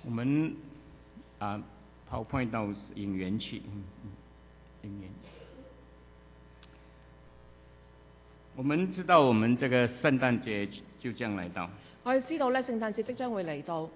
我们PowerPoint 到引言去，引言。我们知道我们这个圣诞节就这样来到。 我哋知道咧，聖誕節即將會嚟到。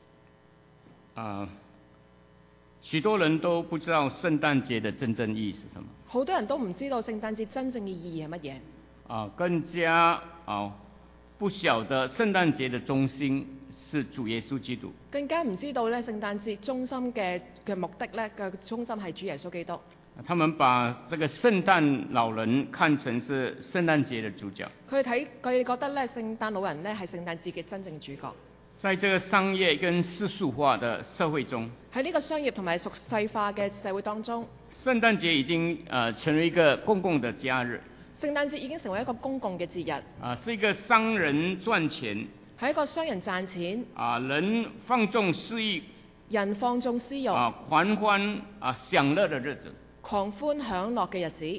許多人都不知道聖誕節的真正意義是什麼。 好多人都唔知道聖誕節真正嘅意義係乜嘢。 更加不曉得聖誕節的中心是主耶穌基督。 更加唔知道咧，聖誕節中心嘅目的咧嘅中心係主耶穌基督。 他們把這個聖誕老人看成是聖誕節的主角。 佢哋覺得咧，聖誕老人咧係聖誕節嘅真正主角。 在這個商業跟世俗化的社會中， 喺呢個商業同埋俗世化嘅社會當中， 聖誕節已經成為一個公共的假日。 聖誕節已經成為一個公共嘅節日。 是一個商人賺錢。 係一個商人賺錢。 人放縱私欲。 人放縱私欲。 狂歡享樂的日子。 狂歡享樂嘅日子。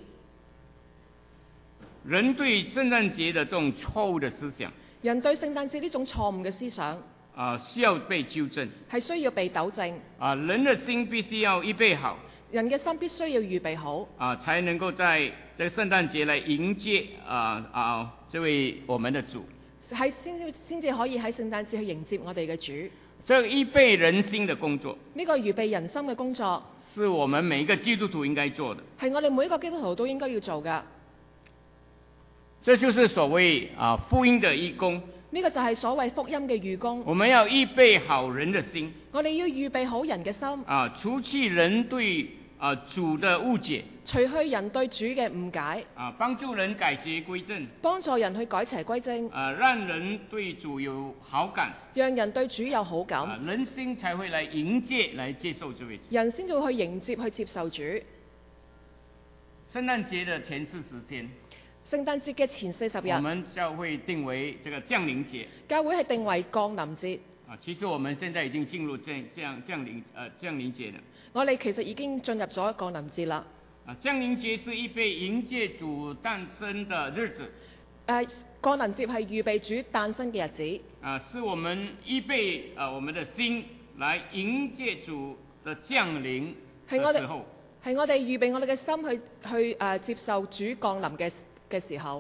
人對聖誕節的這種錯誤的思想。 人對聖誕節呢種錯誤嘅思想。 需要被糾正。 係需要被糾正。 人的心必須要預備好。 人嘅心必須要預備好。 才能夠在這個聖誕節來迎接這位我們的主。 係先至可以喺聖誕節去迎接我哋嘅主。 這個預備人心的工作。 呢個預備人心嘅工作。 是我們每一個基督徒應該做的。 係我哋每一個基督徒都應該要做㗎。 這就是所謂福音的義工。 呢個就係所謂福音嘅義工。 我們要預備好人的心。 我哋要預備好人嘅心。 除去人對主的誤解。 除去人對主嘅誤解。 幫助人改邪歸正。 幫助人去改邪歸正。 讓人對主有好感。 讓人對主有好感。 人心才會來迎接、來接受這位主。 人先至會去迎接、去接受主。 聖誕節的前40天。 聖誕節嘅前40日。 我們教會定為這個降臨節。 教會係定為降臨節。 其實我們現在已經進入降臨節了。 我哋其實已經進入咗降臨節啦。 降臨節是預備迎接主誕生的日子。 降臨節係預備主誕生嘅日子。 是我們預備我們的心來迎接主的降臨的時候。 係我哋預備我哋嘅心去接受主降臨嘅時候。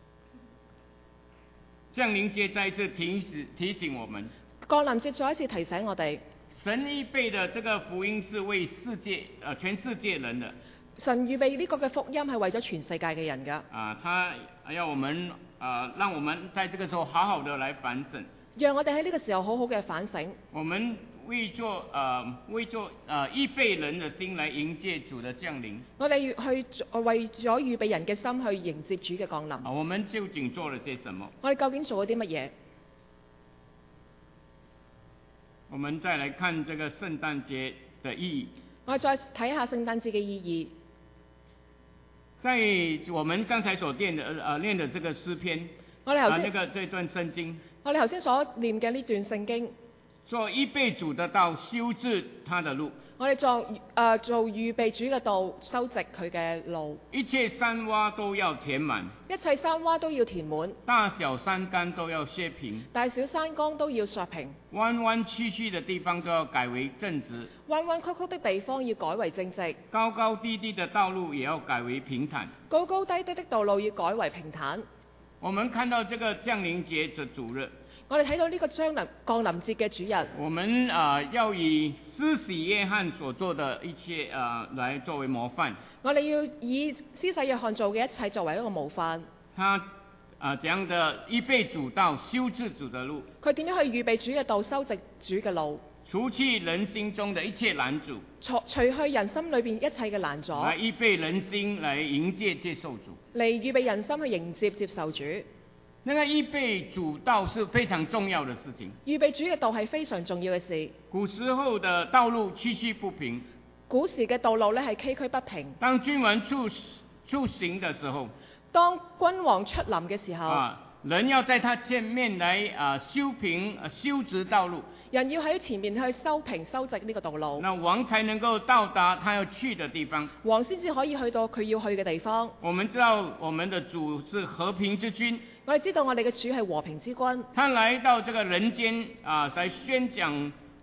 降臨節再一次提醒我們。 降臨節再一次提醒我哋。 神預備的這個福音是為全世界人的。 神預備呢個嘅福音係為咗全世界嘅人㗎。 他要我們讓我們在這個時候好好的來反省。讓我哋喺呢個時候好好嘅反省。 我們為做預備人的心來迎接主的降臨。 我哋為咗預備人嘅心去迎接主嘅降臨。 我們究竟做了些什麼？ 我哋究竟做咗啲乜嘢？ 我們再來看這個聖誕節的意義。 我哋再睇下聖誕節嘅意義。 在我們剛才所念的這個詩篇，這段聖經， 我哋頭先所念嘅呢段聖經， 做預備主的道，修治他的路。 我哋做預備主嘅道，修直佢嘅路。 一切山窪都要填滿。 一切山窪都要填滿。 大小山崗都要削平。 大小山崗都要削平。 彎彎曲曲的地方都要改為正直。 彎彎曲曲的地方要改為正直。 高高低低的道路也要改為平坦。 高高低低的道路要改為平坦。 我們看到這個降臨節的主日。 我哋睇到呢個降臨節嘅主日。 我們要以施洗約翰所做的一切來作為模範。 我哋要以施洗約翰做嘅一切作為一個模範。 他這樣的預備主道，修治主的路。 佢點樣去預備主嘅道，修直主嘅路？ 除去人心中的一切攔阻。 除去人心裏邊一切嘅攔阻。 來預備人心來迎接接受主。 嚟預備人心去迎接接受主。 那個預備主道是非常重要的事情。 預備主嘅道係非常重要嘅事。 古時候的道路崎嶇不平。 古時嘅道路咧係崎嶇不平。 當君王出行的時候。 當君王出臨嘅時候。 人要在他前面來修平修直道路。 人要喺前面去修平修直呢個道路。 那王才能夠到達他要去的地方。 王先至可以去到佢要去嘅地方。 我們知道我們的主是和平之君。 我哋知道我哋嘅主係和平之君。 他來到這個人間來宣講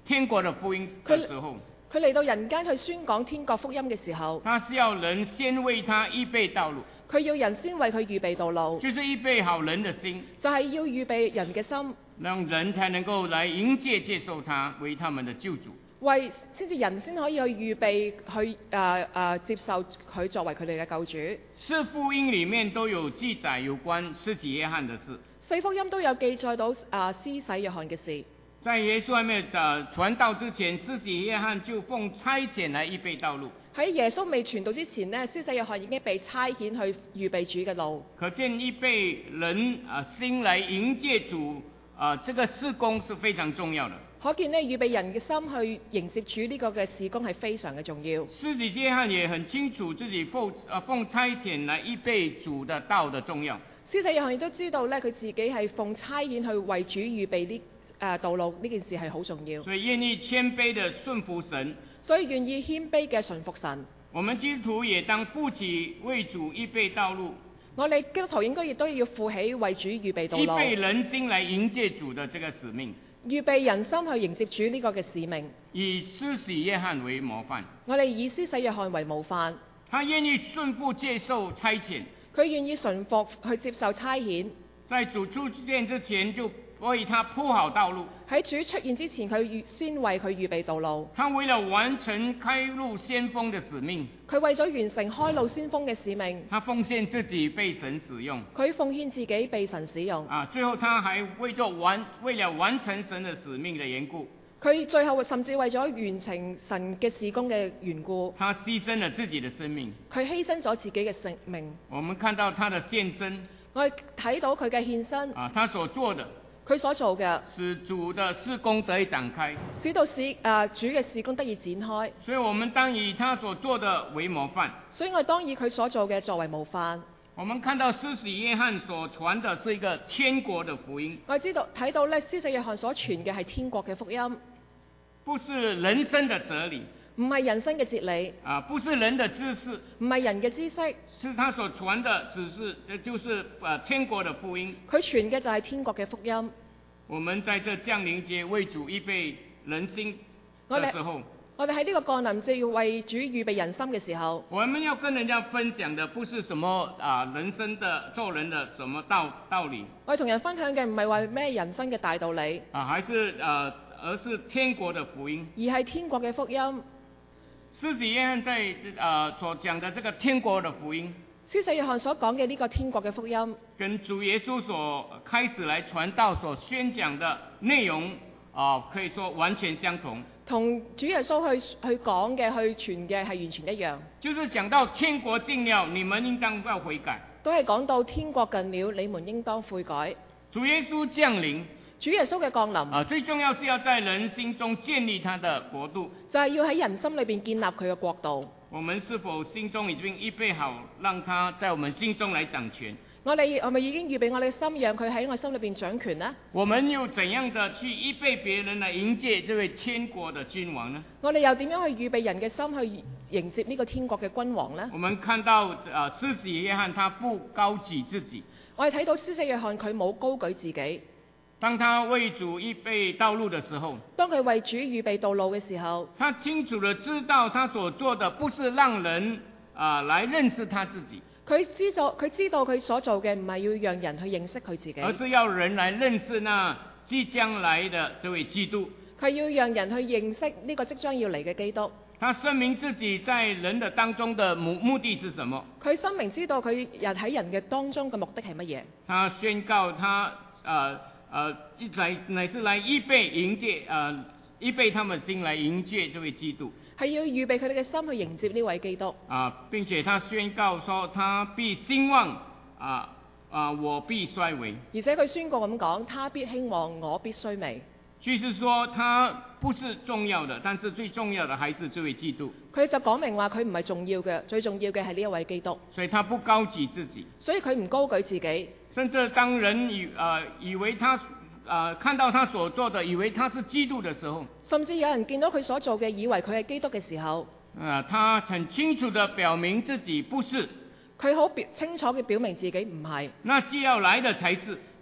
天國的福音的時候， 佢嚟到人間去宣講天國福音嘅時候， 他是要人先為他預備道路， 佢要人先為佢預備道路， 就是預備好人的心， 就係要預備人嘅心， 讓人才能夠來迎接接受他為他們的救主。 先至人先可以去預備去接受佢作為佢哋嘅救主。 四福音裡面都有記載有關施洗約翰的事， 四福音都有記載到施洗約翰嘅事。在耶穌還沒有傳道之前，施洗約翰就奉差遣來預備道路。 喺耶穌未傳道之前呢，施洗約翰已經被差遣去預備主嘅路。 可見預備人心來迎接主這個事工是非常重要的。 可見呢，預備人嘅心去迎接主呢個嘅事工係非常嘅重要。 施洗約翰也很清楚自己奉差遣來預備主的道的重要。 施洗約翰亦都知道呢，佢自己係奉差遣去為主預備道路呢件事係好重要。 所以願意謙卑的順服神。 所以願意謙卑嘅順服神。 我們基督徒也當負起為主預備道路。 我哋基督徒應該亦都要負起為主預備道路。 預備人心來迎接主的這個使命。 預備人心去迎接主呢個嘅使命。 以施洗約翰為模範。 我哋以施洗約翰為模範。 他願意順服接受差遣。 佢願意順服去接受差遣。 在主出現之前就為他鋪好道路。 喺主出現之前，佢先為佢預備道路。 他為了完成開路先鋒的使命。 佢為咗完成開路先鋒嘅使命。 他奉獻自己被神使用。 佢奉獻自己被神使用。 最後他還為了完成神的使命的緣故。 佢最後甚至為咗完成神嘅事工嘅緣故。 他犧牲了自己的生命。 佢犧牲咗自己嘅性命。 我們看到他的獻身。 我哋睇到佢嘅獻身。 他所做的。 佢所做嘅， 使主的事工得以展開， 使到主嘅事工得以展開。 所以我們當以他所做的為模範。 所以我哋當以佢所做嘅作為模範。 我們看到施洗約翰所傳的是一個天國的福音。 我哋睇到咧，施洗約翰所傳嘅係天國嘅福音， 不是人生的哲理， 唔係人生嘅哲理， 不是人的知識， 唔係人嘅知識。 是他所傳的就是天國的福音。 佢傳嘅就係天國嘅福音。 我們在這降臨節為主預備人心的時候， 我哋喺呢個降臨節要為主預備人心嘅時候， 我們要跟人家分享的不是什麼人生的做人的什麼道理。 我哋同人分享嘅唔係話咩人生嘅大道理， 而是天國的福音， 而係天國嘅福音。 施洗約翰在所講的這個天國的福音， 施洗約翰所講嘅呢個天國嘅福音， 跟主耶穌所開始來傳道所宣講的內容可以說完全相同。 同主耶穌去講嘅去傳嘅係完全一樣。 就是講到天國近了，你們應當要悔改。 都係講到天國近了，你們應當悔改。 主耶穌降臨。 主耶穌嘅降臨最重要是要在人心中建立他的國度， 就係要喺人心裏邊建立佢嘅國度。 我們是否心中已經預備好，讓他在我們心中來掌權？ 我哋係咪已經預備我哋嘅心，讓佢喺我心裏邊掌權呢？ 我們又怎樣的去預備別人來迎接這位天國的君王呢？ 我哋又點樣去預備人嘅心去迎接呢個天國嘅君王呢？ 我們看到施洗約翰他不高舉自己， 我哋睇到施洗約翰佢冇高舉自己。 當他為主預備道路的時候， 當佢為主預備道路嘅時候， 他清楚地知道他所做的不是讓人來認識他自己。 佢知道佢所做嘅唔係要讓人去認識佢自己， 而是要人來認識那即將來的這位基督。 佢要讓人去認識呢個即將要嚟嘅基督。 他聲明自己在人的當中的目的是什麼？ 佢深明知道佢喺人嘅當中嘅目的係乜嘢？ 他宣告他乃是來預備迎接預備他們心來迎接這位基督。 係要預備佢哋嘅心去迎接呢位基督。 並且他宣告說他必興旺，我必衰微。 而且佢宣告咁講，他必興旺，我必衰微。 就是說他不是重要的，但是最重要的還是這位基督。 佢就講明話佢唔係重要嘅，最重要嘅係呢一位基督。 所以他不高舉自己。 所以佢唔高舉自己。 甚至當人以為他看到他所做的，以為他是基督的時候， 甚至有人見到佢所做嘅，以為佢係基督嘅時候， 他很清楚地表明自己不是。 佢好清楚嘅表明自己唔係。 那既要來的才是。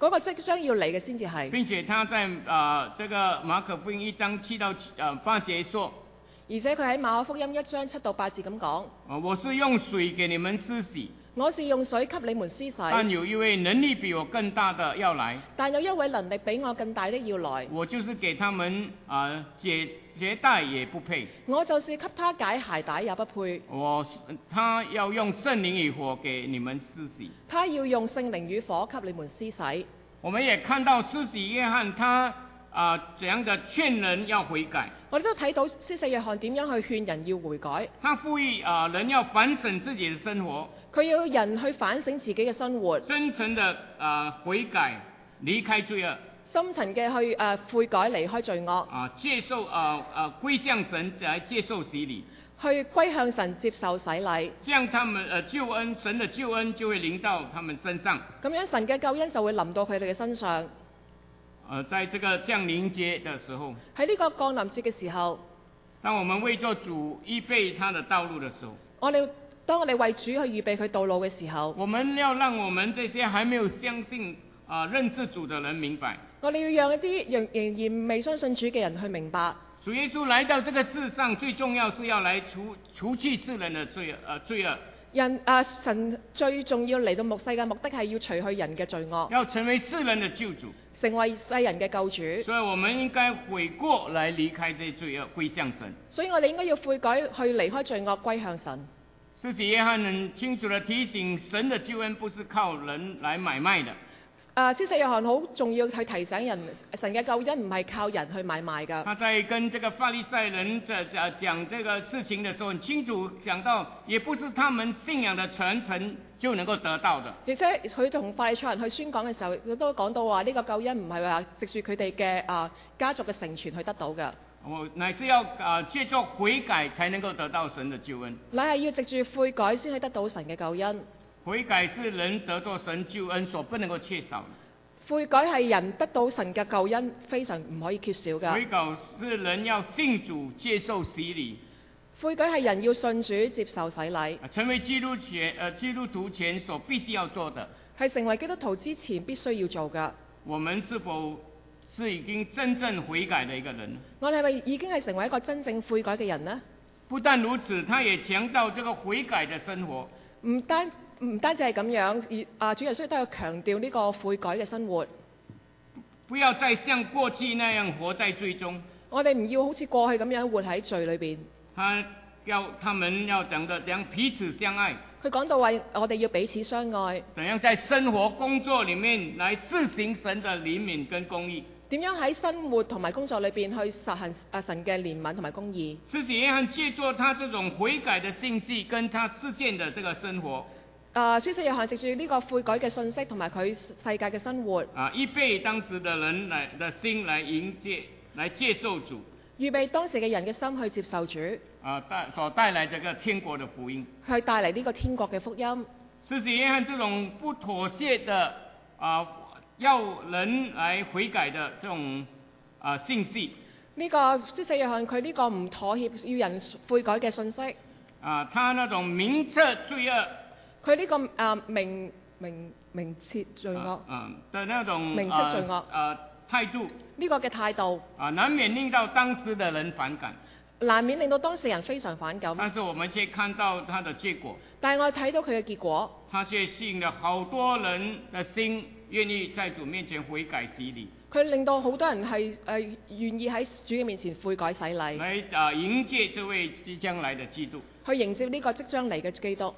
嗰個即將要嚟嘅先至係。 並且他在這個馬可福音1章7到8節說， 而且佢喺馬可福音1章7到8節咁講， 我是用水給你們施洗， 我是用水給你們施洗， 但有一位能力比我更大的要來， 但有一位能力比我更大的要來， 我就是給他們解鞋帶也不配， 我就是給他解鞋帶也不配。 他要用聖靈與火給你們施洗， 他要用聖靈與火給你們施洗。 我們也看到施洗約翰他怎樣的勸人要悔改， 我哋都睇到施洗約翰點樣去勸人要悔改。 他呼籲人要反省自己的生活， 佢要人去反省自己嘅生活， 真誠的悔改，離開罪惡， 深層嘅去悔改，離開罪惡， 接受歸向神來接受洗禮， 去歸向神接受洗禮， 這樣他們救恩，神的救恩就會臨到他們身上。 咁樣神嘅救恩就會臨到佢哋嘅身上。 在這個降臨節的時候， 喺呢個降臨節嘅時候， 當我們為做主預備他的道路的時候， 當我哋為主去預備佢道路嘅時候， 我們要讓我們這些還沒有相信認識主的人明白， 我哋要讓一啲仍然未相信主嘅人去明白， 主耶穌來到這個世上，最重要是要來除去世人的罪惡。 神最重要嚟到世界目的係要除去人嘅罪惡， 要成為世人的救主， 成為世人嘅救主。 所以我們應該悔過來離開這些罪惡，歸向神。 所以我哋應該要悔改，去離開罪惡，歸向神。 施洗約翰很清楚地提醒，神的救恩不是靠人來買賣的。 施洗約翰好重要去提醒人，神嘅救恩唔係靠人去買賣㗎。 他在跟這個法利賽人講這個事情的時候，很清楚講到，也不是他們信仰的傳承就能夠得到的。 而且佢同法利賽人去宣講嘅時候，佢都講到話呢個救恩唔係話藉住佢哋嘅家族嘅成傳去得到嘅。 乃是要借助悔改才能夠得到神的救恩。 乃係要藉住悔改先可以得到神嘅救恩。 悔改是人得到神救恩所不能夠缺少的。 悔改係人得到神嘅救恩非常唔可以缺少嘅。 悔改是人要信主接受洗禮。 悔改係人要信主接受洗禮。 成為基督徒前所必須要做的。 係成為基督徒之前必須要做嘅。 我們是否是已經真正悔改的一個人？ 我哋係咪已經係成為一個真正悔改嘅人呢？ 不但如此，他也強調這個悔改的生活。唔單止係咁樣， 主耶穌都有強調呢個悔改嘅生活。 不要再像過去那樣活在罪中。 我哋唔要好似過去咁樣活喺罪裏邊。 他們要講的怎樣彼此相愛。 佢講到話我哋要彼此相愛。 怎樣在生活工作裡面來施行神的憐憫跟公義。 點樣喺生活同埋工作裏邊去實行神嘅憐憫同埋公義。 施洗約翰借助他這種悔改的信息，跟他實踐的這個生活。 施洗約翰藉住呢個悔改嘅信息同埋佢世界嘅生活。 預備當時的人的心來迎接、來接受主。 預備當時嘅人嘅心去接受主。 所帶來這個天國的福音。 去帶嚟呢個天國嘅福音。 施洗約翰這種不妥協的要人來悔改的這種信息。 呢個施洗約翰佢呢個唔妥協要人悔改嘅信息。 他那種明測罪惡。佢呢個明徹罪惡。 的那種明測罪惡。 態度。 呢個嘅態度。 難免令到當時的人反感。 難免令到當事人非常反感。 但是我們卻看到他的結果。 但係我睇到佢嘅結果。 他卻吸引了好多人的心，願意在主面前悔改洗禮。 佢令到好多人係願意喺主嘅面前悔改洗禮。 來迎接這位即將來的基督。 去迎接呢個即將嚟嘅基督。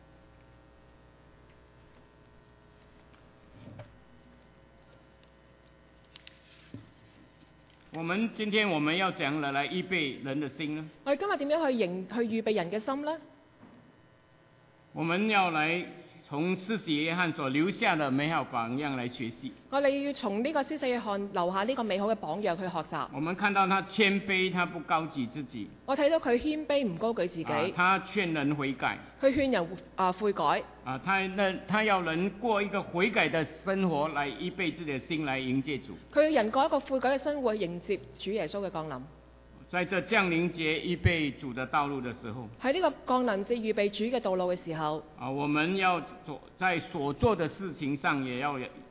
今天我們要怎樣來預備人的心呢？ 我哋今日點樣去預備人嘅心呢？ 我們要來從施洗約翰所留下的美好榜樣來學習。我哋要從呢個施洗約翰留下呢個美好嘅榜樣去學習。 我們看到他謙卑，他不高舉自己。 我睇到佢謙卑唔高舉自己。 他勸人悔改。 佢勸人悔改。 他要人過一個悔改的生活，來預備自己的心來迎接主。 佢要人過一個悔改嘅生活，迎接主耶穌嘅降臨。 在這降臨節預備主的道路的時候， 喺呢個降臨節預備主嘅道路嘅時候， 我們要在所做的事情上也要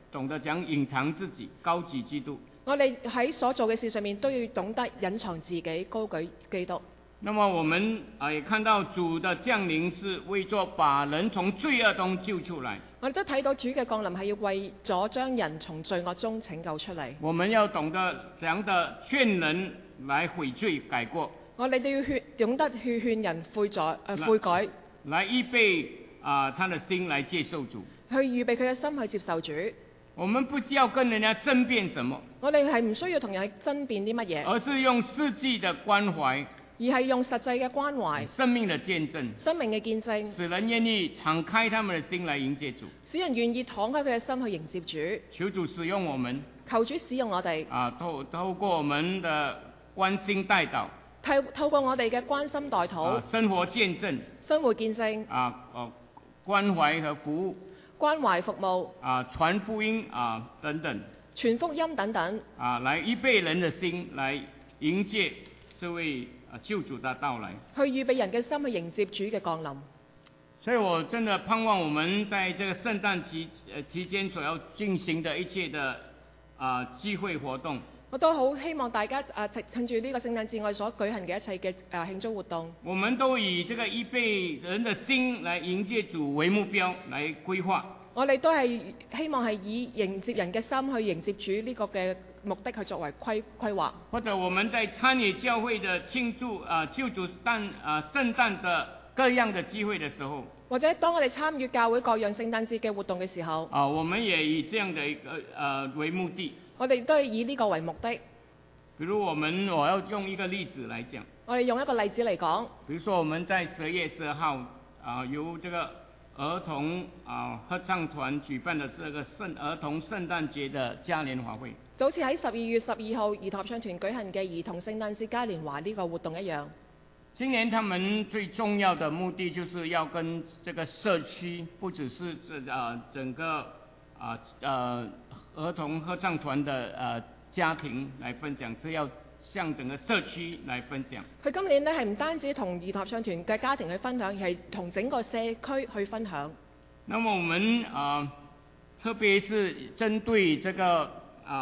懂得講隱藏自己，高舉基督。 我哋喺所做嘅事上面都要懂得隱藏自己，高舉基督。 那麼我們也看到主的降臨是為咗把人從罪惡中救出來。 我哋都睇到主嘅降臨係要為咗將人從罪惡中拯救出嚟。 我們要懂得怎樣的勸人來悔罪改過。 我哋都要懂得去勸人悔改， 來預備他的心來接受主。 去預備佢嘅心去接受主。 我們不需要跟人家爭辯什麼， 我哋係唔需要同人去爭辯啲乜嘢， 而是用實際的關懷， 而係用實際嘅關懷、 生命的見證、 生命嘅見證， 使人願意敞開他們的心來迎接主， 使人願意敞開佢嘅心去迎接主。 求主使用我們， 求主使用我哋。 透過我們的關心代禱， 透過我哋嘅關心代禱， 生活見證， 生活見證， 關懷和服務， 關懷服務， 傳福音等等， 傳福音等等， 來預備人的心來迎接這位救主的到來， 去預備人嘅心去迎接主嘅降臨。 所以我真的盼望我們在這個聖誕期間所要進行的一切的聚會活動， 我都好希望大家趁住呢個聖誕節我哋所舉行嘅一切嘅慶祝活動， 我們都以這個預備人的心來迎接主為目標來規劃。我哋都係希望係以迎接人嘅心去迎接主呢個嘅目的去作為規劃。或者我們在參與教會的慶祝救主聖誕的各樣的機會的時候，或者當我哋參與教會各樣聖誕節嘅活動嘅時候，我們也以這樣的一個為目的。我哋都係以呢個為目的。比如我要用一個例子來講。我哋用一個例子嚟講。比如說我們在12月12號由這個兒童合唱團舉辦的這個兒童聖誕節的嘉年華會。就好似喺12月12號兒童合唱團舉行嘅兒童聖誕節嘉年華呢個活動一樣。今年他們最重要的目的就是要跟這個社區，不只是整個兒童合唱團的家庭來分享，是要向整個社區來分享。佢今年呢係唔單止同兒童合唱團嘅家庭去分享，而係同整個社區去分享。那麼我們特別是針對這個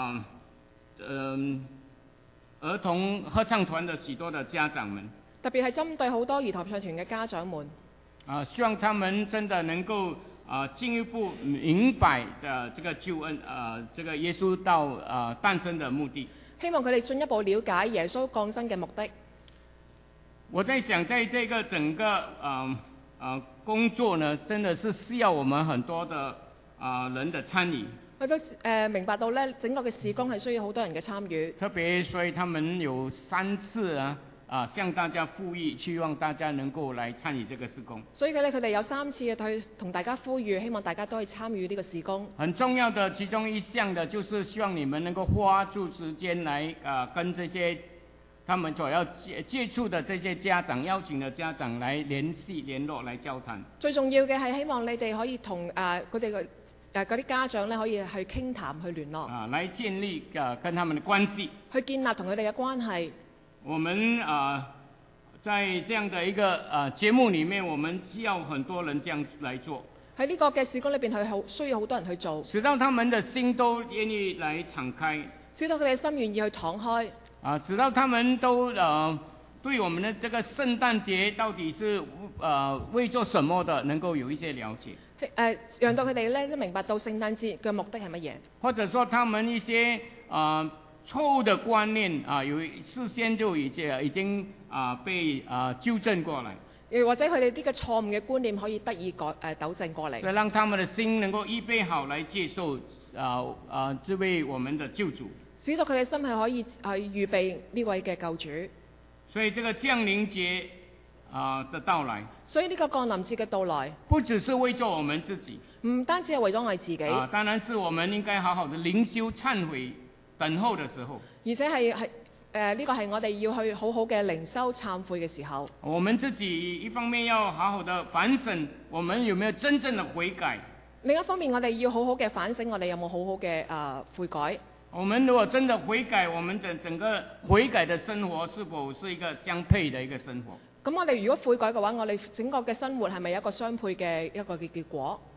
兒童合唱團的許多的家長們，特別係針對好多兒童合唱團嘅家長們，希望他們真的能夠進一步明白的這個救恩，這個耶穌到誕生的目的。希望佢哋進一步了解耶穌降生嘅目的。我在想，在這個整個工作呢，真的是需要我們很多的人的參與。我都明白到呢，整個嘅事工係需要好多人嘅參與。特別所以他們有3次向大家呼籲，希望大家能夠來參與這個事工。所以佢哋有3次去同大家呼籲，希望大家都可以參與呢個事工。很重要的其中一項的，就是希望你們能夠花出時間來跟這些他們所要接觸的這些家長，邀請的家長來聯絡、來交談。最重要嘅係希望你哋可以同佢哋嗰啲家長咧，可以去傾談、去聯絡。來建立跟他們的關係。去建立同佢哋嘅關係。我們在這樣的一個節目裡面，我們需要很多人這樣來做。喺呢個嘅事工裏邊，需要好多人去做，使到他們的心都願意來敞開，使到佢哋心願意去敞開。使到他們都對我們的這個聖誕節到底是為做什麼的，能夠有一些了解。讓到佢哋咧都明白到聖誕節嘅目的係乜嘢。或者說他們一些錯誤的觀念有事先就已經被糾正過來，或者佢哋呢個錯誤嘅觀念可以得以糾正過嚟，讓他們的心能夠預備好來接受這位我們的救主，使到佢哋心係可以預備呢位嘅救主。所以這個降臨節的到來，所以呢個降臨節嘅到來，不只是為咗我們自己，唔單止係為咗我哋自己，當然是我們應該好好的靈修懺悔等候的時候，而且呢個係我哋要去好好嘅靈修懺悔嘅時候。我們自己一方面要好好的反省，我們有沒有真正的悔改；另一方面，我哋要好好嘅反省，我哋有冇好好嘅悔改。我們如果真的悔改，我們整個悔改的生活是否是一個相配的一個生活？咁我哋如果悔改嘅話，我哋整個嘅生活係咪有一個相配嘅一個嘅結果？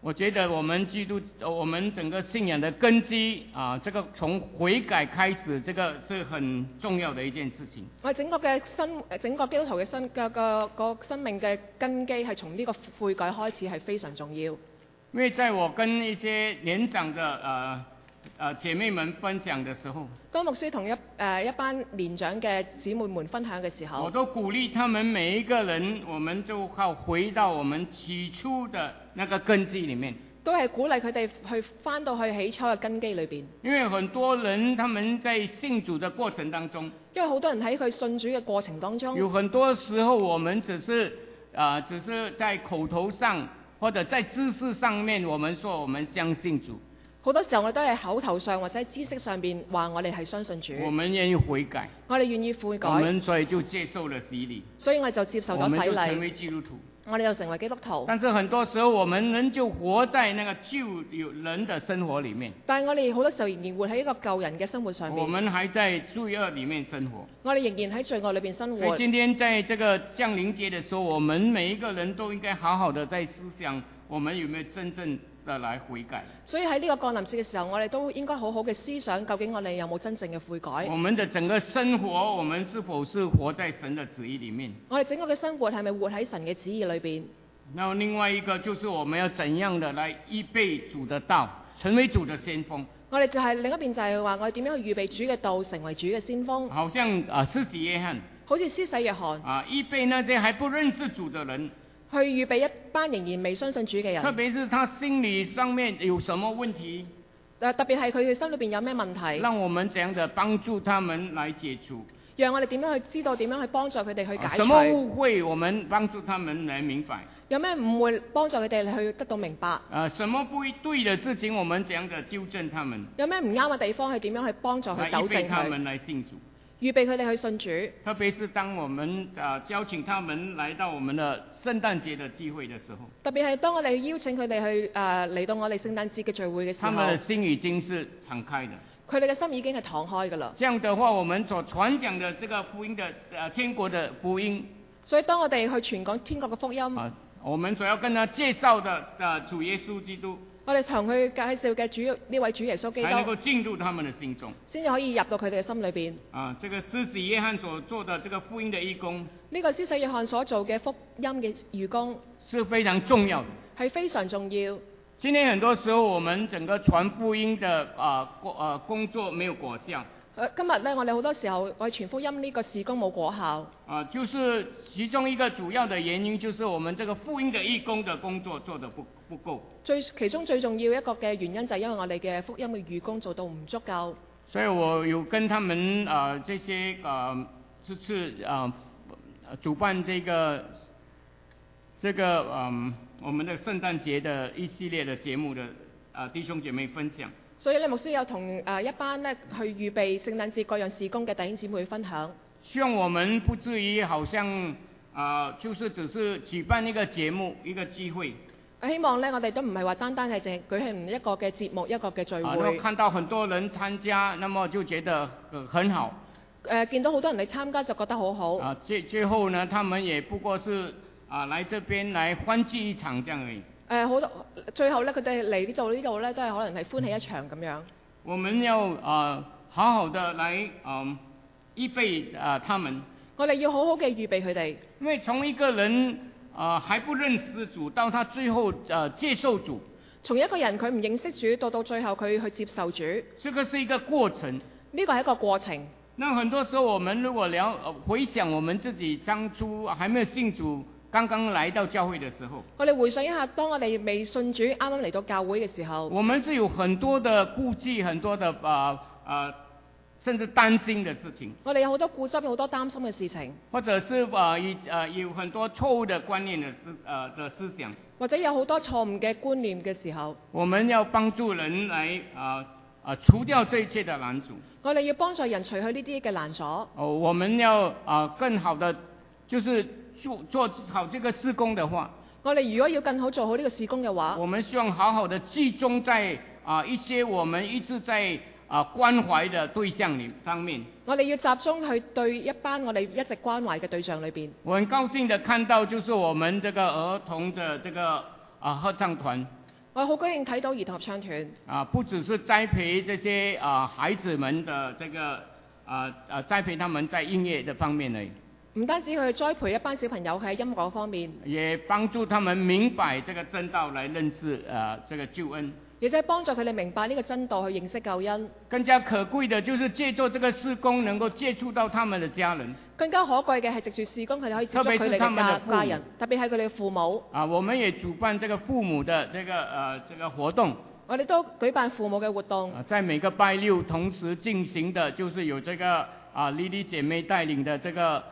我覺得我們整個信仰的根基啊，這個從悔改開始，這個是很重要的一件事情。 我整個基督徒嘅生命嘅根基係從呢個悔改開始，係非常重要。 因為在我跟一些年長的姐妹們分享的時候， 當牧師同一班年長嘅姊妹們分享嘅時候， 我都鼓勵他們每一個人，我們就靠回到我們起初的那個根基裡面。 都係鼓勵佢哋去返到去起初嘅根基裏邊。 因為很多人他們在信主的過程當中， 因為好多人喺佢信主嘅過程當中， 有很多時候我們只是在口頭上或者在知識上面，我們說我們相信主。 好多時候我哋都係口頭上或者知識上邊話我哋係相信主。 我們願意悔改。 我哋願意悔改。 我們所以就接受了洗禮。 所以我哋就接受咗洗禮。 我們就成為基督徒。 我哋就成為基督徒。 但是很多時候我們仍舊活在那個舊人的生活裡面。 但係我哋好多時候仍然活喺一個舊人嘅生活上面。 我們還在罪惡裡面生活。 我哋仍然喺罪惡裏邊生活。 所以今天在這個降臨節的時候，我們每一個人都應該好好的在思想，我們有沒有真正的來悔改。 所以喺呢個降臨節嘅時候，我哋都應該好好嘅思想，究竟我哋有冇真正嘅悔改？ 我們的整個生活，我們是否是活在神的旨意裡面？ 我哋整個嘅生活係咪活喺神嘅旨意裏邊？ 那另外一個就是我們要怎樣的來預備主的道，成為主的先鋒。 我哋就係另一邊就係話我哋點樣去預備主嘅道，成為主嘅先鋒。 好像施洗約翰， 好似施洗約翰預備那些還不認識主的人， 去預備一班仍然未相信主嘅人。 特別是他心理上面有什麼問題， 特別係佢哋心裏邊有咩問題， 讓我們這樣的幫助他們來解除。 讓我哋點樣去知道，點樣去幫助佢哋去解除。 什麼誤會，我們幫助他們來明白。 有咩誤會，幫助佢哋去得到明白。 什麼不對的事情，我們怎樣的糾正他們。 有咩唔啱嘅地方，係點樣去幫助去糾正佢。 預備他們來信主。 預備佢哋去信主。 特別是當我們邀請他們來到我們的聖誕節的聚會的時候。 特別係當我哋邀請佢哋去嚟到我哋聖誕節嘅聚會嘅時候。 他們的心已經是敞開的。 佢哋嘅心已經係敞開㗎啦。 這樣的話，我們所傳講的這個福音的天國的福音。 所以當我哋去傳講天國嘅福音。 我們所要跟他介紹的主耶穌基督。 我哋同佢介紹嘅呢位主耶穌基督。 才能夠進入他們的心中。 先至可以入到佢哋嘅心裏邊。 這個施洗約翰所做的這個福音的義工。 呢個施洗約翰所做嘅福音嘅義工。 是非常重要的。 係非常重要。 今天很多時候，我們整個傳福音的工作沒有果效。 今日呢，我哋好多時候為傳福音呢個事工冇果效。 就是其中一個主要的原因，就是我們這個福音的義工的工作做得不夠。 其中最重要一個嘅原因就係因為我哋嘅福音嘅義工做到唔足夠。 所以我有跟他們這些主辦我們的聖誕節的一系列的節目的弟兄姐妹分享。 所以咧，牧師有同一班咧去預備聖誕節各樣事工嘅弟兄姊妹分享。 希望我們不至於好像就是只是舉辦一個節目一個聚會。 希望咧，我哋都唔係話單單係淨係舉行一個嘅節目一個嘅聚會。 看到很多人參加，那麼就覺得很好。 見到好多人嚟參加就覺得好好。 最後呢，他們也不過是來這邊來歡聚一場這樣而已。 好多最後咧，佢哋嚟呢度咧，都係可能係歡喜一場咁樣。 我們要好好的來預備他們。 我哋要好好嘅預備佢哋。 因為從一個人還不認識主，到他最後接受主。 從一個人佢唔認識主，到最後佢去接受主。 這個是一個過程。 呢個係一個過程。 那很多時候，我們如果回想我們自己當初還沒有信主，剛剛來到教會的時候， 我哋回想一下，當我哋未信主，啱啱嚟到教會嘅時候， 我們是有很多的顧忌，很多的甚至擔心的事情。 我哋有好多固執，好多擔心嘅事情， 或者是有很多錯誤的觀念的思想， 或者有好多錯誤嘅觀念嘅時候， 我們要幫助人來除掉這一切的攔阻。 我哋要幫助人除去呢啲嘅攔阻。 我們要更好的就是做好這個事工的話， 我哋如果要更好做好呢個事工嘅話， 我們希望好好的集中在一些我們一直在關懷的對象上面。 我哋要集中去對一班我哋一直關懷嘅對象裏邊。 我很高興的看到，就是我們這個兒童的這個合唱團。 我好高興睇到兒童合唱團不只是栽培這些孩子們的這個栽培他們在音樂的方面而已。 唔單止佢栽培一班小朋友喺音樂方面， 也幫助他們明白這個真道來認識這個救恩。 亦即係幫助佢哋明白呢個真道去認識救恩。 更加可貴的就是借助這個事工能夠接觸到他們的家人。 更加可貴嘅係藉住事工佢哋可以接觸佢哋嘅家人，特別係佢哋嘅父母。 我們也主辦這個父母的這個活動。 我哋都舉辦父母嘅活動。 在每個拜六同時進行的，就是有這個莉莉姐妹帶領的這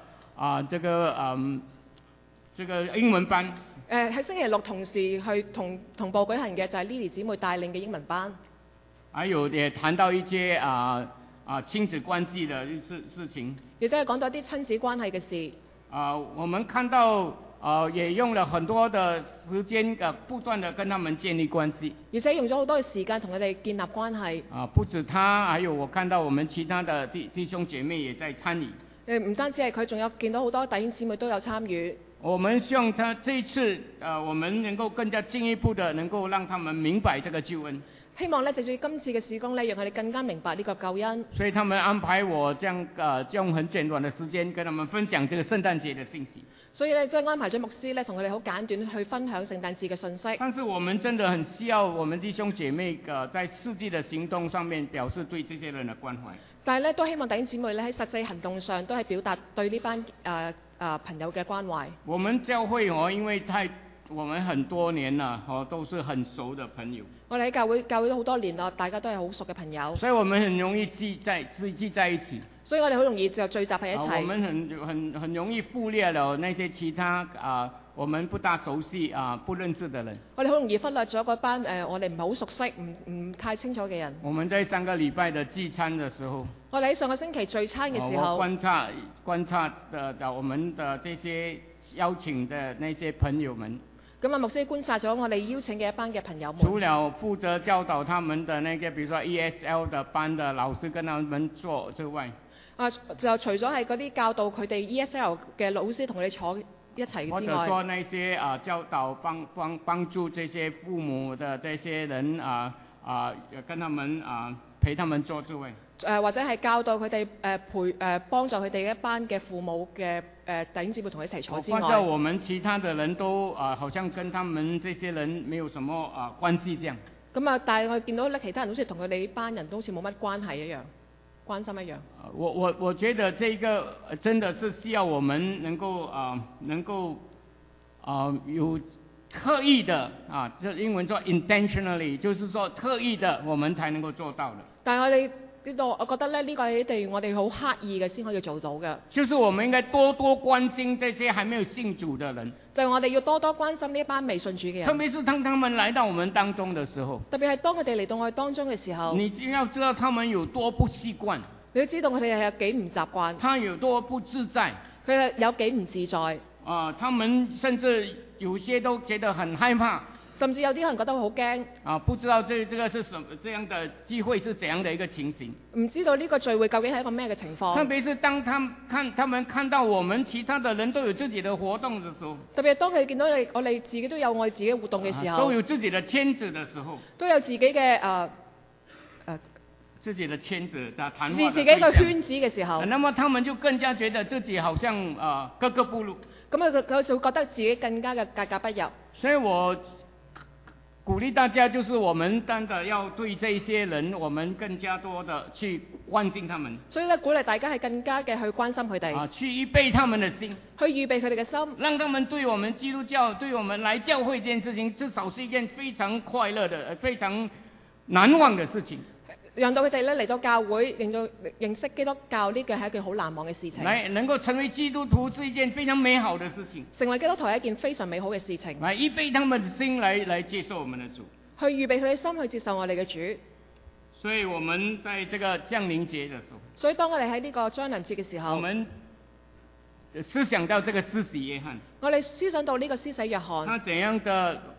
個英文班。 喺星期六同時去同步舉行嘅就係 Lily 姊妹帶領嘅英文班。 還有也談到一些親子關係的事情。 亦都係講到啲親子關係嘅事。 我們看到也用了很多的時間不斷的跟他們建立關係。 而且用咗好多嘅時間同佢哋建立關係。 不止他，還有我看到我們其他的弟兄姐妹也在參與。 唔單止係佢，仲有見到好多弟兄姊妹都有參與。 我們希望他這一次我們能夠更加進一步的能夠讓他們明白這個救恩。 希望咧，藉住今次嘅事工咧，讓佢哋更加明白呢個救恩。 所以他們安排我這樣用很簡短的時間跟他們分享這個聖誕節的信息。 所以咧，即係安排咗牧師咧，同佢哋好簡短去分享聖誕節嘅信息。 但是我們真的很需要我們弟兄姐妹在實際的行動上面表示對這些人的關懷。 但係咧，都希望弟兄姊妹咧喺實際行動上都係表達對呢班朋友嘅關懷。 我們教會因為我們很多年啦，都是很熟的朋友。 我哋喺教會咗好多年啦，大家都係好熟嘅朋友。 所以我們很容易聚在一起。 所以我哋好容易就聚集喺一齊。 我們很容易忽略了那些其他我們不大熟悉不認識的人。 我哋好容易忽略咗嗰班我哋唔係好熟悉、唔太清楚嘅人。 我們在上個禮拜的聚餐的時候， 我哋喺上個星期聚餐嘅時候， 我觀察我們的這些邀請的那些朋友們。 咁牧師觀察咗我哋邀請嘅一班嘅朋友們。 除了負責教導他們的那個，比如說 ESL 的班的老師跟他們坐之外， 就除咗係嗰啲教導佢哋 ESL 嘅老師同佢哋坐一齊之外， 或者說那些教導幫助這些父母的這些人跟他們陪他們坐之外， 或者係教導佢哋幫助佢哋一班嘅父母嘅弟兄姊妹同佢一齊坐之外， 或者我們其他的人都好像跟他們這些人沒有什麼關係這樣。咁但係我見到咧，其他人好似同佢哋呢班人都好似冇乜關係一樣，關心一樣。 我覺得這個真的是需要我們能夠有刻意的就英文說 intentionally， 就是說特意的我們才能夠做到的。 但係我哋呢度，我覺得咧呢個係一定我哋好刻意嘅先可以做到嘅。 就是我們應該多多關心這些還沒有信主的人。 就係我哋要多多關心呢一班未信主嘅人。 特別是當他們來到我們當中的時候。 特別係當佢哋嚟到我哋當中嘅時候。 你只要知道他們有多不習慣。 你要知道佢哋係有幾唔習慣。 他有多不自在。 佢係有幾唔自在。 他們甚至有些都覺得很害怕。 甚至有啲人覺得好驚。 不知道這個是什麼這樣的機會是怎樣的一個情形。 唔知道呢個聚會究竟係一個咩嘅情況。 特別是當他們看到我們其他的人都有自己的活動的時候。 特別係當佢哋見到我哋自己都有我哋自己嘅活動嘅時候。 都有自己的圈子的時候。 都有自己嘅自己的圈子談話的。 自己嘅圈子嘅時候。 那麼他們就更加覺得自己好像格格不入。 咁佢就覺得自己更加嘅格格不入。 所以我鼓勵大家，就是我們真的要對這些人，我們更加多的去關心他們。 所以咧，鼓勵大家係更加嘅去關心佢哋。 去預備他們的心。 去預備佢哋嘅心。讓他們對我們基督教，對我們來教會這件事情，至少是一件非常快樂的、非常難忘的事情。 讓到佢哋咧嚟到教會，令到認識基督教呢個係一件好難忘嘅事情。 能夠成為基督徒是一件非常美好的事情。 成為基督徒係一件非常美好嘅事情。 來預備他們的心來接受我們的主。 去預備佢哋心去接受我哋嘅主。 所以我們在這個降臨節的時候。 所以當我哋喺呢個將臨節嘅時候。 我們思想到這個施洗約翰。 我哋思想到呢個施洗約翰。 他怎樣的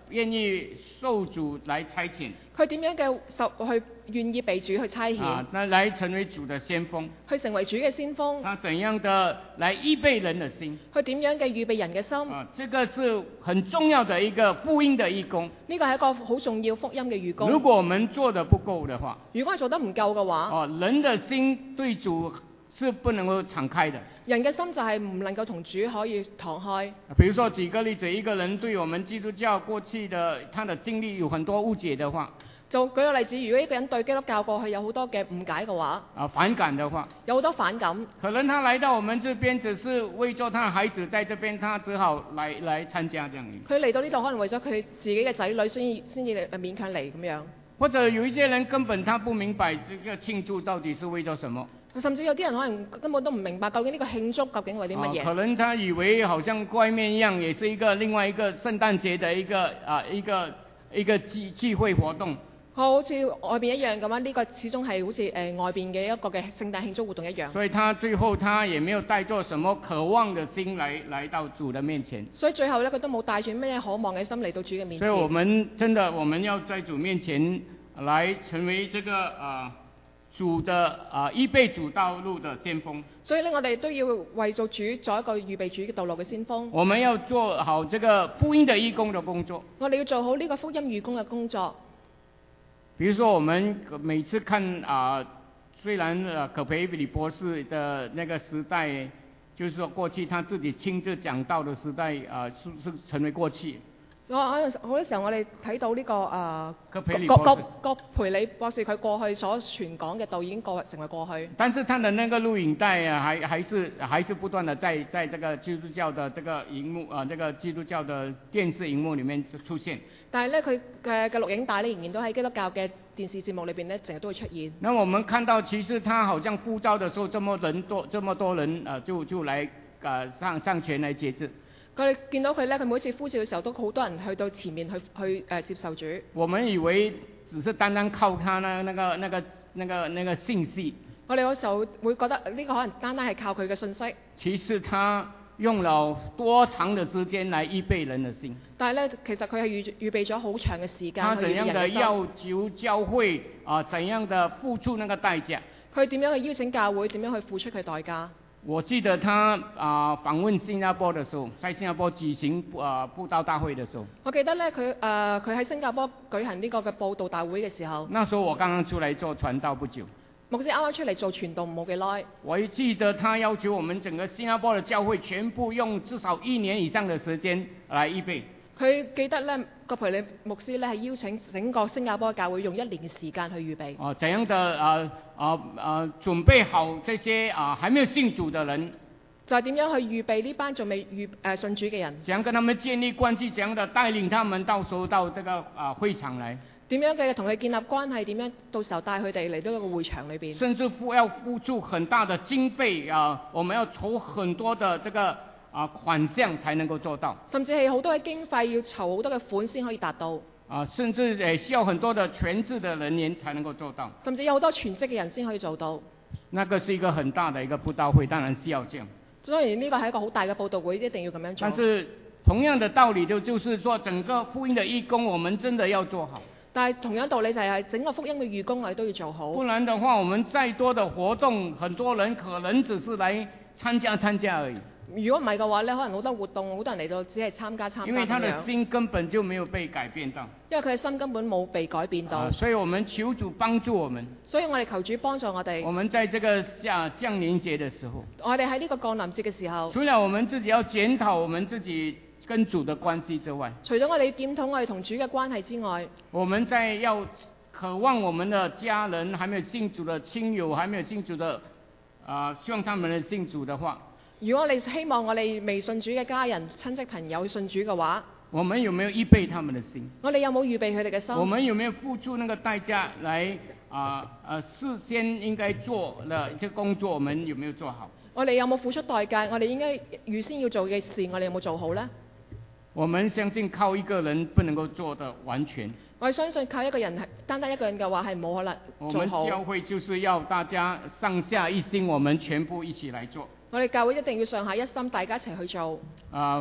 願意受主來差遣？ 佢點樣嘅去願意被主去差遣？ 那來成為主的先鋒， 去成為主嘅先鋒。 他怎樣的來預備人的心？ 佢點樣嘅預備人嘅心？ 這個是很重要的一個福音的義工。 呢個係一個好重要福音嘅義工。 如果我們做得不夠的話， 如果我做得唔夠嘅話， 人的心對主是不能夠敞開的。 人嘅心就係唔能夠同主可以敞開。 比如說舉個例子，一個人對我們基督教過去的他的經歷有很多誤解的話， 就舉個例子，如果一個人對基督教過去有好多嘅誤解嘅話， 反感的話， 有好多反感， 可能他來到我們這邊只是為咗他的孩子在這邊，他只好來參加這樣。 佢嚟到呢度可能為咗佢自己嘅仔女先至勉強嚟咁樣。 或者有一些人根本他不明白這個慶祝到底是為咗什麼。 甚至有啲人可能根本都唔明白究竟呢個慶祝究竟為啲乜嘢。 可能他以為好像外面一樣，也是另外一個聖誕節的一個聚會活動。 好似外邊一樣咁樣，呢個始終係好似外邊嘅一個嘅聖誕慶祝活動一樣。 所以他最後他也沒有帶着什麼渴望的心來到主的面前。 所以最後呢，佢都冇帶住咩渴望嘅心嚟到主嘅面前。 所以我們要在主面前來成為這個主的預備主道路的先鋒。 所以呢，我哋都要為做主做一個預備主嘅道路嘅先鋒。 我們要做好這個福音的義工的工作。 我哋要做好呢個福音義工嘅工作。 比如說我們每次看雖然葛培理博士的那個時代，就是說過去他自己親自講道的時代是成為過去。 好多時候我哋睇到呢個葛培理博士佢過去所傳講嘅道已經成為過去。 但是他的那個錄影帶還是不斷的在這個基督教的這個熒幕這個基督教的電視熒幕裡面出現。 但係呢，佢嘅錄影帶呢，仍然都喺基督教嘅電視節目裏邊呢，成日都會出現。 那我們看到其實他好像呼召的時候，這麼多人就來上前來節制。 佢哋見到佢呢，佢每次呼召嘅時候，都好多人去到前面去接受主。 我們以為只是單單靠他那個信息。 我哋有時候會覺得呢個可能單單係靠佢嘅信息。 其實他用了多長的時間來預備人的心。但係呢， 其實佢係預備咗好長嘅時間。 他怎樣的要求教會怎樣的付出那個代價？ 佢點樣去邀請教會？點樣去付出佢代價？ 我記得他訪問新加坡的時候，在新加坡舉行布道大會的時候。 我記得呢，佢喺新加坡舉行呢個嘅布道大會嘅時候。 那時候我剛剛出來做傳道不久。 牧師啱啱出嚟做傳道冇幾耐。 我記得他要求我們整個新加坡的教會全部用至少1年以上的時間來預備。佢記得呢，葛培理牧師呢係邀請整個新加坡教會用1年嘅時間去預備。 怎樣的準備好這些還沒有信主的人， 就係點樣去預備呢班仲未信主嘅人？ 怎樣跟他們建立關係？怎樣的帶領他們到時候到這個會場來？ 點樣嘅同佢建立關係？點樣到時候帶佢哋嚟到一個會場裏邊？ 甚至要付出很大的經費我們要籌很多的這個款項才能夠做到。 甚至係好多嘅經費要籌好多嘅款先可以達到。 甚至需要很多的全職的人員才能夠做到。 甚至有好多全職嘅人先可以做到。 那個是一個很大的一個布道會，當然需要這樣。 當然呢個係一個好大嘅布道會，一定要咁樣做。 但是同樣的道理就是說，整個福音的義工，我們真的要做好。 但係同樣道理就係整個福音嘅義工我哋都要做好。 不然的話，我們再多的活動，很多人可能只是來參加而已。 如果唔係嘅話呢，可能好多活動，好多人嚟到只係參加。 因為他的心根本就沒有被改變到。 因為佢嘅心根本冇被改變到。 所以我們求主幫助我們。 所以我哋求主幫助我哋。 我們在這個降臨節的時候。 我哋喺呢個降臨節嘅時候。 除了我們自己要檢討我們自己跟主的關係之外， 除咗我哋檢討我哋同主嘅關係之外， 我們在要渴望我們的家人還沒有信主的親友還沒有信主的希望他們能信主的話， 如果你希望我哋未信主嘅家人親戚朋友信主嘅話， 我們有沒有預備他們的心？ 我哋有冇預備佢哋嘅心？ 我們有沒有付出那個代價來事先應該做的一些工作，我們有沒有做好？ 我哋有冇付出代價？我哋應該預先要做嘅事，我哋有冇做好呢？ 我們相信靠一個人不能夠做得完全。 我相信靠一個人單一個人嘅話係冇可能做好。 我們教會就是要大家上下一心，我們全部一起來做。 我哋教會一定要上下一心，大家一齊去做。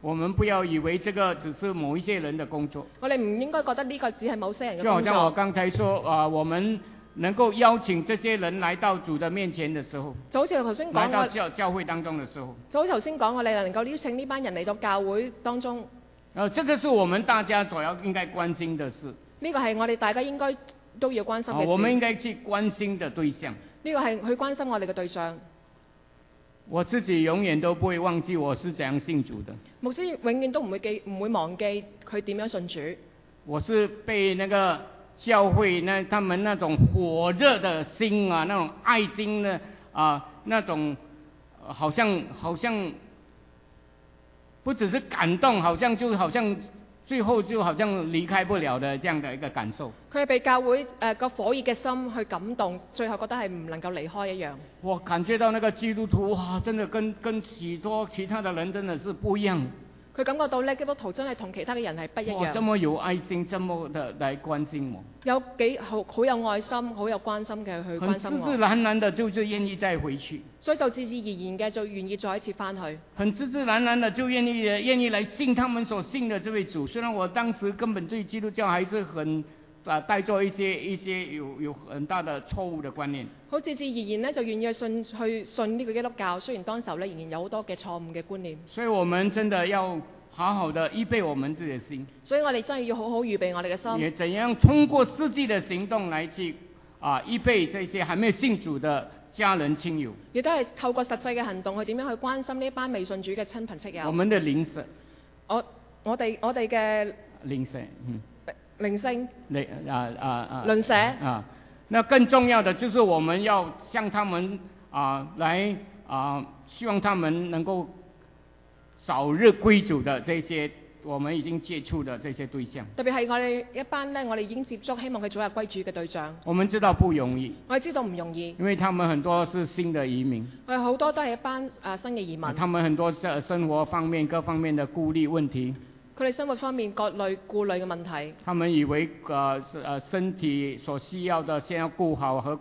我們不要以為這個只是某一些人的工作。 我哋唔應該覺得呢個只係某些人嘅工作。 就好像我剛才說，我們能夠邀請這些人來到主的面前的時候， 就好似我頭先講， 來到教會當中的時候， 就好似頭先講，我哋能夠邀請呢班人嚟到教會當中。 這個是我們大家所要應該關心的事。 呢個係我哋大家應該都要關心嘅事。 我們應該去關心的對象。 呢個係去關心我哋嘅對象。 我自己永遠都不會忘記我是怎樣信主的。 牧師永遠都唔會忘記佢點樣信主。 我是被那個教會他們那種火熱的心啊，那種愛心的那種好像不只是感動，好像最後就好像離開不了的這樣的一個感受。 佢係被教會個火熱嘅心去感動，最後覺得係唔能夠離開一樣。我感覺到那個基督徒哇，真的跟許多其他的人真的是不一樣。 佢感覺到咧，基督徒真係同其他嘅人係不一樣。 這麼有愛心，這麼的來關心我。 有幾好有愛心，好有關心嘅去關心我。 很自自然然的就是願意再回去。 所以就自自然然嘅就願意再一次翻去。 很自自然然的就願意來信他們所信的這位主。雖然我當時根本對基督教還是很帶着一些有很大的錯誤的觀念。 好自自然然咧就願意去信呢個基督教，雖然當時候咧仍然有好多嘅錯誤嘅觀念。 所以我們真的要好好的預備我們自己的心。 所以我哋真係要好好預備我哋嘅心。 也怎樣通過實際的行動來去預備這些還沒有信主的家人親友。 亦都係透過實際嘅行動去點樣去關心呢班未信主嘅親朋戚友。 我們的靈舍。 我哋嘅靈舍。 靈性。 鄰舍。那更重要的就是我們要向他們來希望他們能夠早日歸主的這些我們已經接觸的這些對象。 特別係我哋一班呢，我哋已經接觸，希望佢早日歸主嘅對象。 我們知道不容易。 我哋知道唔容易。 因為他們很多是新的移民。 好多都係一班新嘅移民。 他們很多生活方面各方面的顧慮問題。 佢哋生活方面各類顧慮嘅問題。 他們以為身體所需要的先要顧好和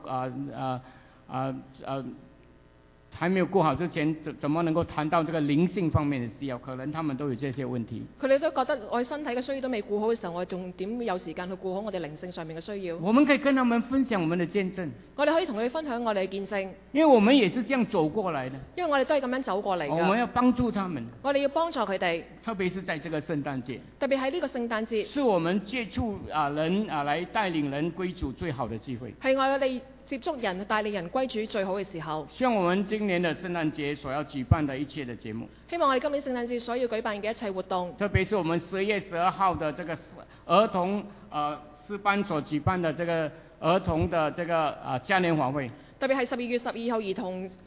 還沒有顧好之前，怎麼能夠談到這個靈性方面的需要？可能他們都有這些問題。 佢哋都覺得我身體嘅需要都未顧好嘅時候，我仲點有時間去顧好我哋靈性上面嘅需要？ 我們可以跟他們分享我們的見證。 我哋可以同佢哋分享我哋嘅見證。 因為我們也是這樣走過來的。 因為我哋都係咁樣走過嚟嘅。 我們要幫助他們。 我哋要幫助佢哋。 特別是在這個聖誕節。 特別喺呢個聖誕節。 是我們接觸人來帶領人歸主最好的機會。 係我哋接觸人帶領人歸主最好嘅時候。 希望我們今年的聖誕節所要舉辦的一切的節目。 希望我哋今年聖誕節所要舉辦嘅一切活動。 特別是我們10月12號的這個兒童詩班所舉辦的這個兒童的這個嘉年華會。 特別係12月12號兒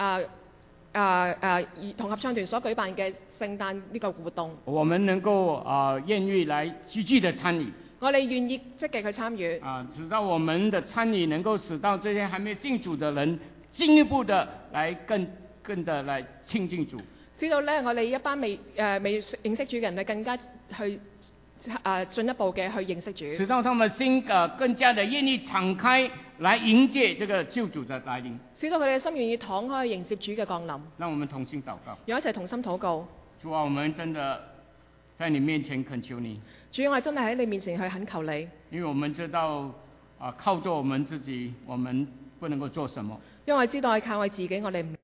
童合唱團所舉辦嘅聖誕呢個活動。 我們能夠願意來積極的參與。 我哋願意積極去參與。 直到我們的參與能夠使到這些還沒信主的人進一步的來更的來親近主。 知道咧，我哋一班未認識主嘅人咧，更加去進一步嘅去認識主。 使到他們心更加的願意敞開來迎接這個救主的來臨。 使到佢哋嘅心願意敞開迎接主嘅降臨。 讓我們同心禱告。 讓一齊同心禱告。 主啊，我們真的在你面前懇求你。 主，我真係喺你面前去懇求你。 因為我們知道靠着我們自己，我們不能夠做什麼。 因為我知道係靠我自己，我哋唔